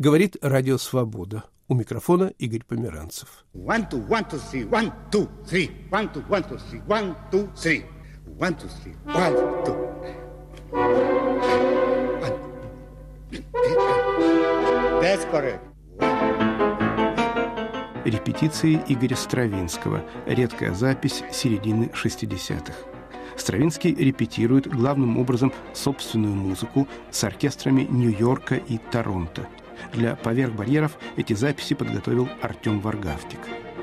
Говорит Радио Свобода. У микрофона Игорь Померанцев. 1, 2, 1, 2, 3, 1, 2, 3. 1, 2, 1, 2, 3, 1, 2, 3. 1, 2, 3, 1, 2. That's correct. Репетиции Игоря Стравинского. Редкая запись середины 60-х. Стравинский репетирует главным образом собственную музыку с оркестрами Нью-Йорка и Торонто. Для «Поверх барьеров» эти записи подготовил Артем Варгавтик.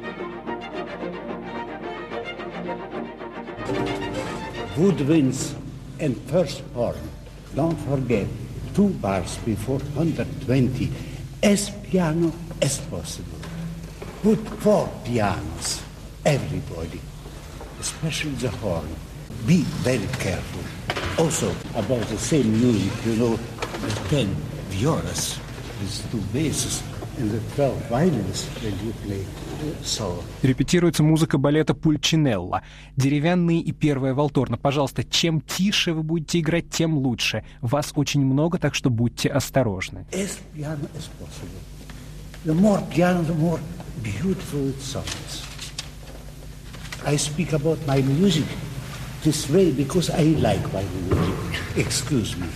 Woodwinds and first horn. Don't forget, 2 bars before 120. As piano as possible. Put 4 pianos, everybody, especially the horn. Be very careful. Also, about the same music, you know, the 10 violas with 2 basses and the 12 violins when you play solo. Репетируется музыка балета Пульчинелло. Деревянные и первая валторна. Пожалуйста, чем тише вы будете играть, тем лучше. Вас очень много, так что будьте осторожны. As piano as possible. The more piano, the more beautiful it sounds. I speak about my music this way because I like my music. Excuse me.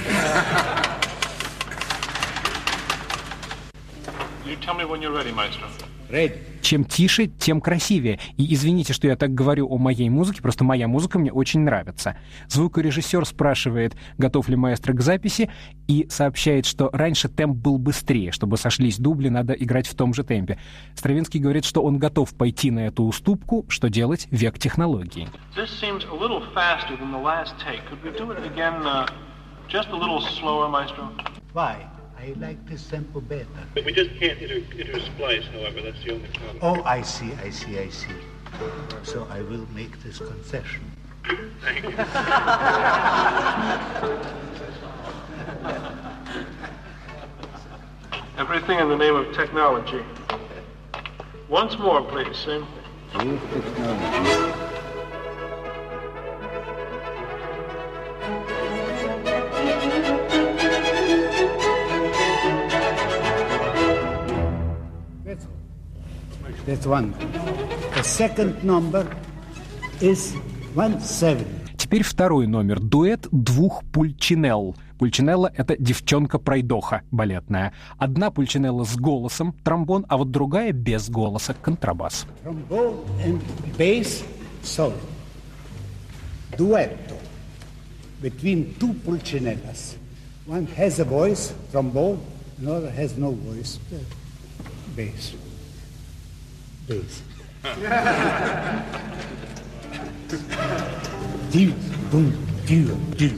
You tell me when you're ready, maestro. Ready. Чем тише, тем красивее. И извините, что я так говорю о моей музыке, просто моя музыка мне очень нравится. Звукорежиссер спрашивает, готов ли маэстро к записи, и сообщает, что раньше темп был быстрее, чтобы сошлись дубли, надо играть в том же темпе. Стравинский говорит, что он готов пойти на эту уступку, что делать — век технологий. This seems a little faster than the last take. Could we do it again just a little slower, maestro? Why? I like this tempo better. We just can't hit her splice, however. That's the only problem. Oh, I see. So I will make this concession. Thank you. Everything in the name of technology. Once more, please, same thing. Technology. That's one. The second number is 1/7. Теперь второй номер — дуэт двух пульчинелл. Пульчинелла — это девчонка-пройдоха балетная. Одна пульчинелла с голосом, тромбон, а вот другая без голоса, контрабас. Trombone and bass solo. Duetto between 2 pulcinellas. One has a voice, trombone, another has no voice, bass. Bass. Dil, boom, dil, dil.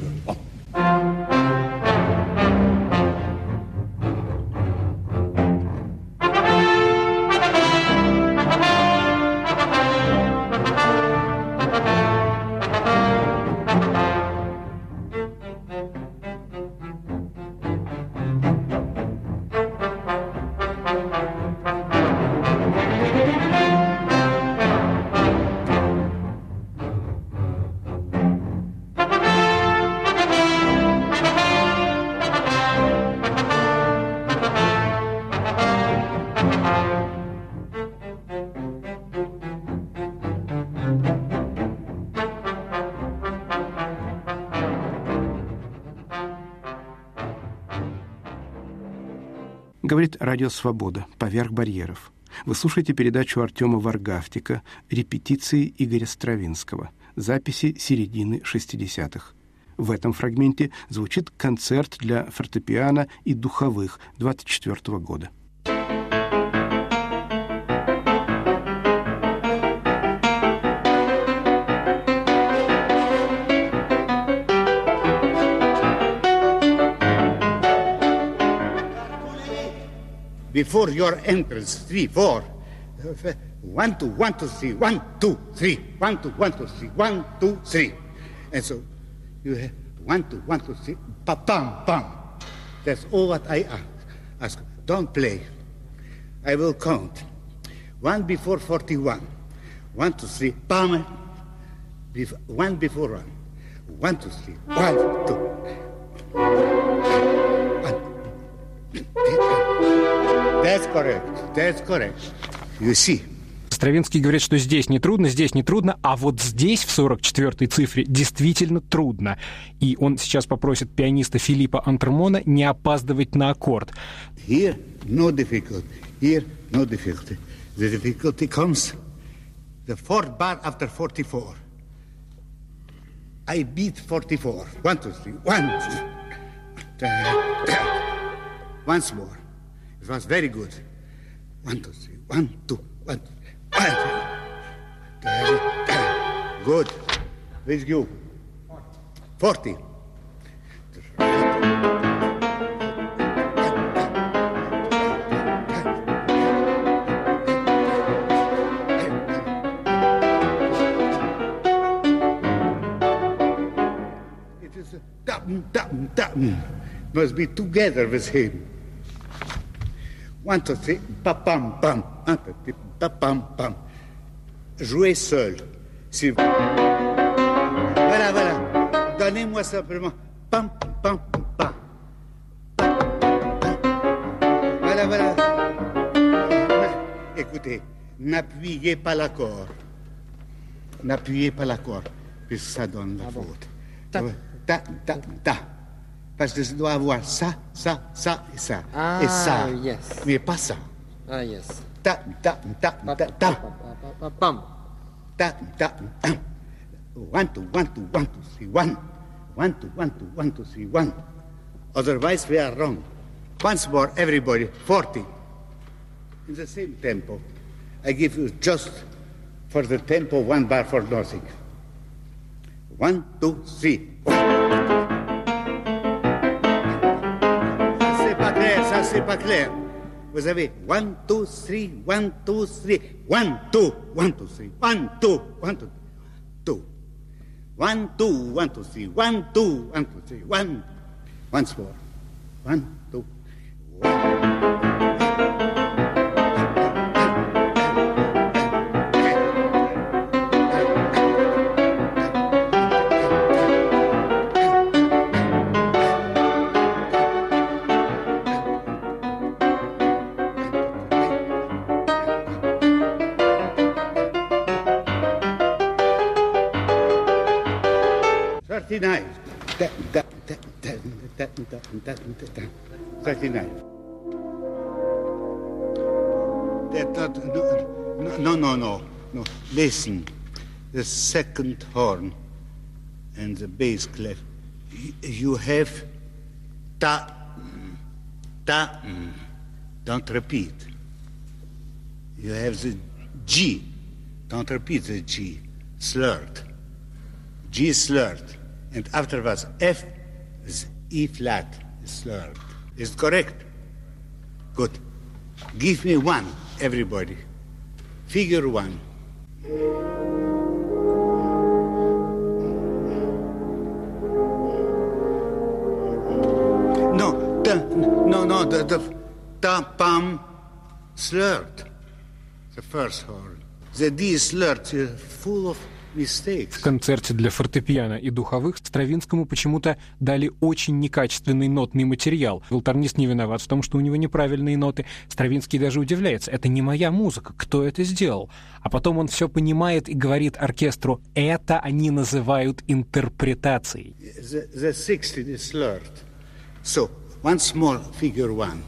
Говорит Радио Свобода. Поверх барьеров. Вы слушаете передачу Артема Варгавтика «Репетиции Игоря Стравинского». Записи середины 60-х. В этом фрагменте звучит концерт для фортепиано и духовых 24 года. Before your entrance, 3, 4. 1, 2, 1, 2, 3, 1, 2, 3. 1, 2, 1, 2, 3, 1, 2, 3. And so you have 1, 2, 1, 2, 3, pa-pam, pam. That's all what I ask. Don't play. I will count. 1 before 41. 1, 2, 3, pam. 1 before 1. 1, 2, 3, 1, 2. 1, 2, 3. That's correct. That's correct. You see. Стравинский говорит, что здесь не трудно, а вот здесь, в 44-й цифре, действительно трудно. И он сейчас попросит пианиста Филиппа Антермона не опаздывать на аккорд. Here, no difficulty. Here, no difficulty. The difficulty comes the fourth bar after 44. I beat 44. 1, 2, 3. 1, 2, 3. Once more. It was very good. 1, 2, 3. 1, 2, 1, 2. Good. With you. 40. It is a dum. Must be together with him. 1, 2, 3. Pa-pam, pam. Pa-pam-pam. Jouez seul. Si... Voilà. Donnez-moi simplement. Pam, pam, pam. Voilà. Écoutez, n'appuyez pas l'accord. Puis ça donne la faute. Ta. Parce que je dois avoir ça, et ça. Et ça. Yes. Mais pas ça. Yes. Ta. Pam. Ta. 1, 2, 3, 1. 1, 2, 3, 1. Otherwise we are wrong. Once more, everybody, 40. In the same tempo. I give you just for the tempo 1 bar for nothing. 1, 2, 3. Ça c'est pas clair. Vous avez 1, 2, 3, 1, 2, 3, 1, 2, 1, 2, 3, 1, 2, 1, 2, 2. 1, 2, 1, 2, 3, 1, 2, 1, 2, 3, 1. Once more. 1, 2, 1. No. Listen. The second horn and the bass clef. You have ta. Don't repeat. You have the G. Don't repeat the G. Slurred. G slurred. And afterwards, F is E flat, slurred. Is it correct? Good. Give me 1, everybody. Figure 1. No, the ta-pam slurred. The first horn. The D is slurred, full of mistakes. В концерте для фортепиано и духовых Стравинскому почему-то дали очень некачественный нотный материал. Волторнист не виноват в том, что у него неправильные ноты. Стравинский даже удивляется. Это не моя музыка. Кто это сделал? А потом он все понимает и говорит оркестру, это они называют интерпретацией. The 16 is slurred. So, once more, figure 1.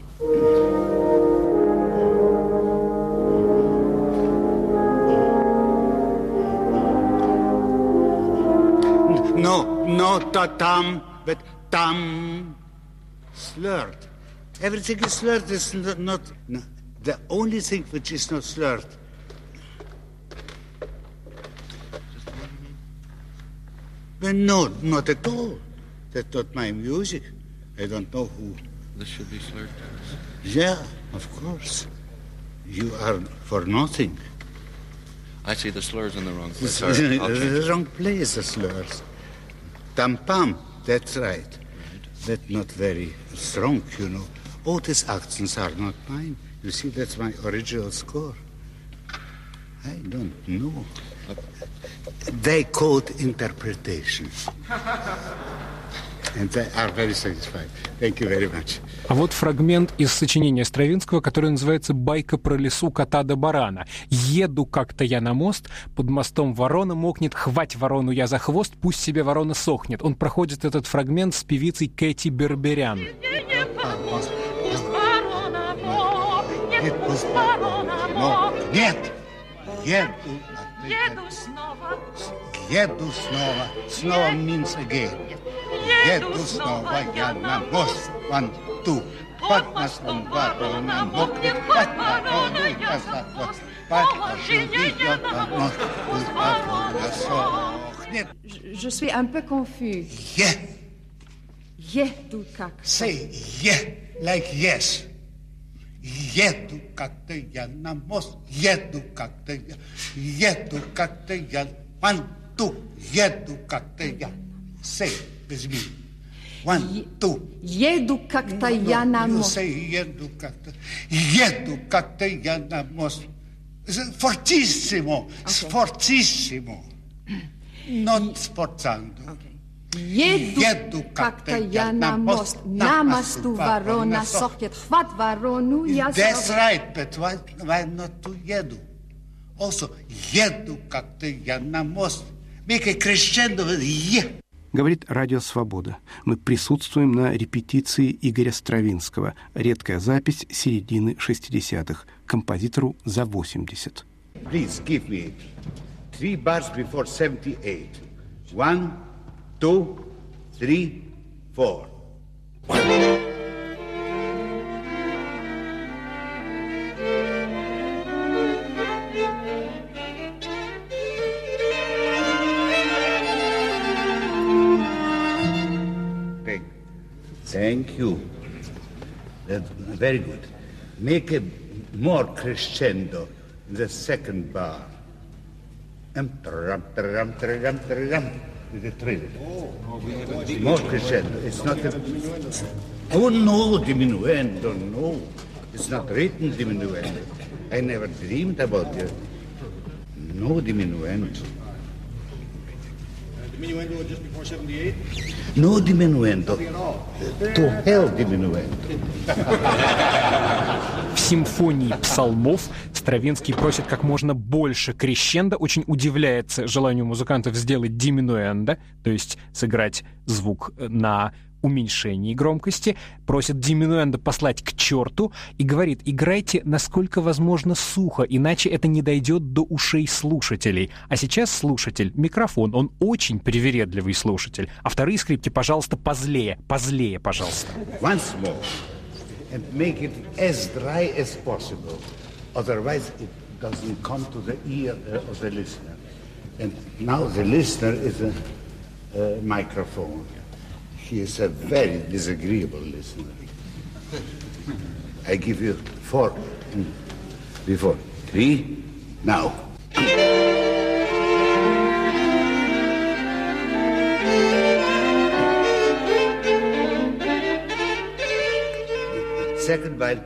No, ta-tam, but tam, slurred. Everything is slurred. It's not. No. The only thing which is not slurred. But no, not at all. That's not my music. I don't know who. This should be slurred. Yeah, of course. You are for nothing. I see the slurs in the wrong place. The wrong place, the slurs. Tam-pam, that's right. That's not very strong, you know. All these accents are not mine. You see, that's my original score. I don't know. They call it interpretation. And they are very satisfied. Thank you very much. А вот фрагмент из сочинения Стравинского, который называется «Байка про лесу кота да барана». «Еду как-то я на мост, под мостом ворона мокнет, хвать ворону я за хвост, пусть себе ворона сохнет». Он проходит этот фрагмент с певицей Кэти Берберян. Нет! Еду снова. Снова means again. Еду снова я на мост. 1, 2. Под мостом ворона мокнет, хвать ворону я за хвост. Покажу ее на мост, пусть ворона сохнет. Je suis un peu confus. Еду как. Say like yes. Еду как-то я на мост, еду как-то я. 1, 2, еду как-то я. Say with me. 1, 2. Еду как-то я на мост. Еду как-то я на мост. Fortissimo, sforzissimo. Non sforzando. Еду как-то я на мост. На мосту ворона сохнет, хват ворону я за хвост. That's right, but why not to еду? Also, еду как-то я на мост. Make a crescendo with е. Говорит Радио Свобода. Мы присутствуем на репетиции Игоря Стравинского. Редкая запись середины 60-х. Композитору за 80. Please give me 3 bars before 78. 1, 2, 3, 4. Thank you. That's very good. Make a more crescendo in the second bar. With the trill. More crescendo. It's not a... Oh, no, diminuendo, no. It's not written diminuendo. I never dreamed about it. No diminuendo. Diminuendo just before 78? No diminuendo. To hell diminuendo. В симфонии псалмов Стравинский просит как можно больше крещендо, очень удивляется желанию музыкантов сделать диминуэндо, то есть сыграть звук на уменьшении громкости, просит диминуэндо послать к черту и говорит: играйте насколько возможно сухо, иначе это не дойдет до ушей слушателей. А сейчас слушатель, микрофон, он очень привередливый слушатель. А вторые скрипки, пожалуйста, позлее, пожалуйста. Once more, and make it as dry as possible. Otherwise, it doesn't come to the ear of the listener. And now the listener is a microphone. He is a very disagreeable listener. I give you 4 before 3 now. Second while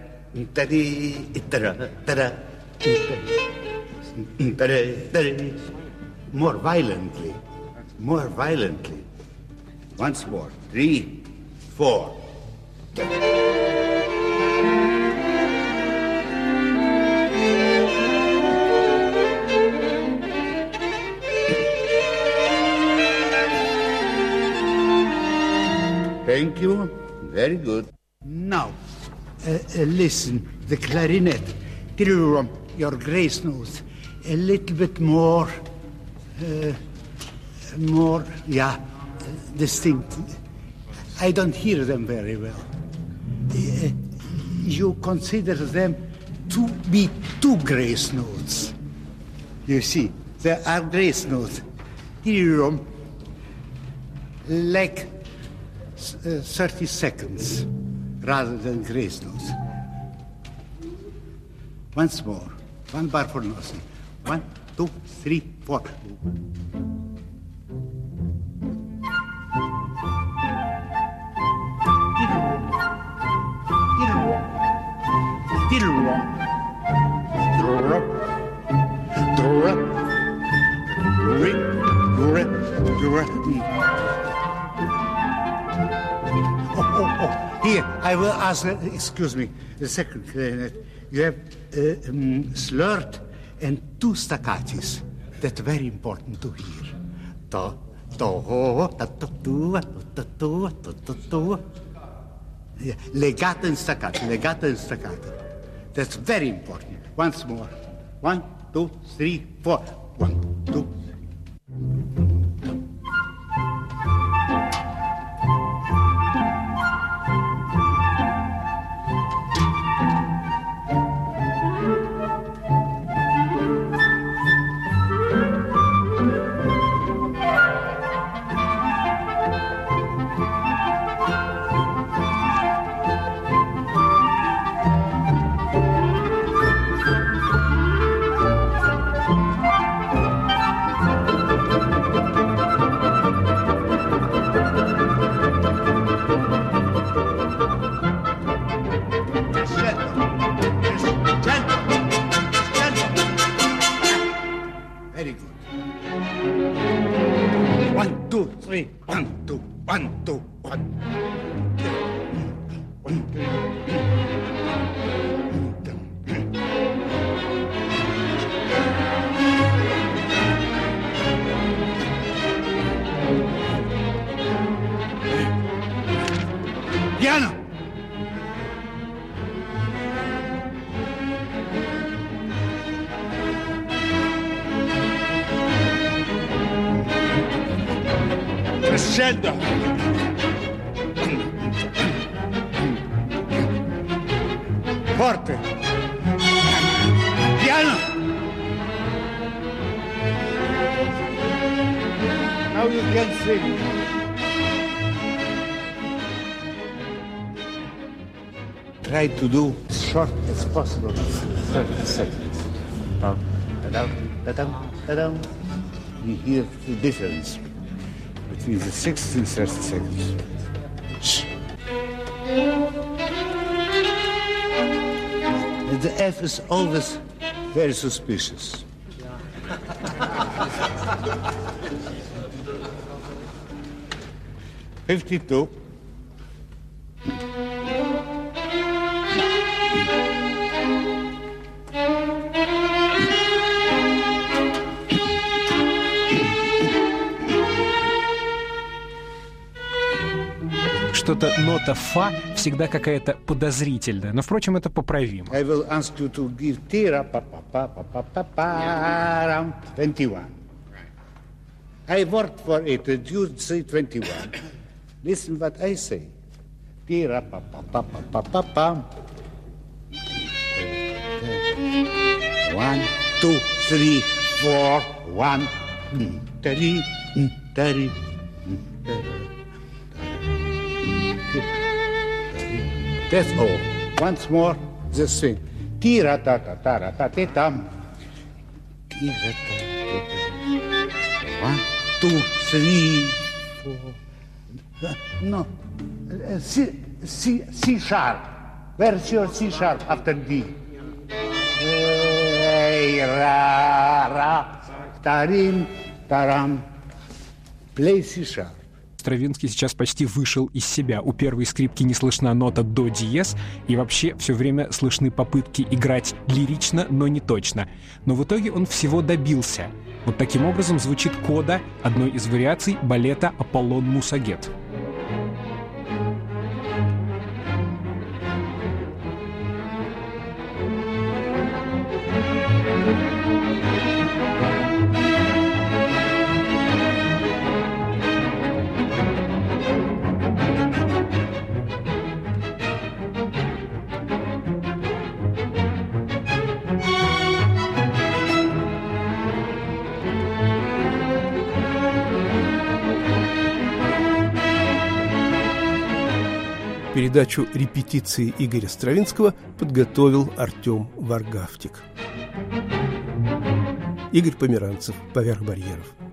more violently. Once more. 3, 4. Thank you. Very good. Now, listen, the clarinet. Your grace notes. A little bit more, distinct. I don't hear them very well. You consider them to be 2 grace notes. You see, there are grace notes. Like 30 seconds rather than grace notes. Once more. 1 bar for nothing. 1, 2, 3, 4. Here, I will ask, excuse me, the second clarinet. You have slurred and two staccatis. That's very important to hear. Do, do, da, do, do, do, do, do, do. Yeah. Legato and staccato, legato and staccato. That's very important. Once more. 1, 2, 3, 4. 1, 2, 3. Very good. 1, 2, 3. 1, 2, 1, 2, 1. 1, 2. Piano. Crescendo. Forte. Piano. Now you can sing. Try to do as short as possible. 30 seconds. Ta-dam, ta-dam, ta-dam. You hear the difference between the 60 and 30 seconds. And the F is always very suspicious. $52. Что-то нота фа всегда какая-то подозрительная, но, впрочем, это поправимо. I will ask you to give tira pa pa pa pa pa pa pa around 21. I worked for it, and you say 21. Listen what I say. Tira pa pa pa pa pa pa pa. 1, 2, 3, 4, 1. 30, 30. That's all. Once more, the swing. Tira ta ta ta ta ta ta tam. Tira ta ta ta. 1, 2, 3, 4. No. C sharp. Where's your C sharp after D? Ra ra. Tarim taram. Play C sharp. Стравинский сейчас почти вышел из себя. У первой скрипки не слышна нота до диез, и вообще все время слышны попытки играть лирично, но не точно. Но в итоге он всего добился. Вот таким образом звучит кода одной из вариаций балета «Аполлон Мусагет». Передачу репетиции Игоря Стравинского подготовил Артем Варгавтик. Игорь Померанцев, «Поверх барьеров».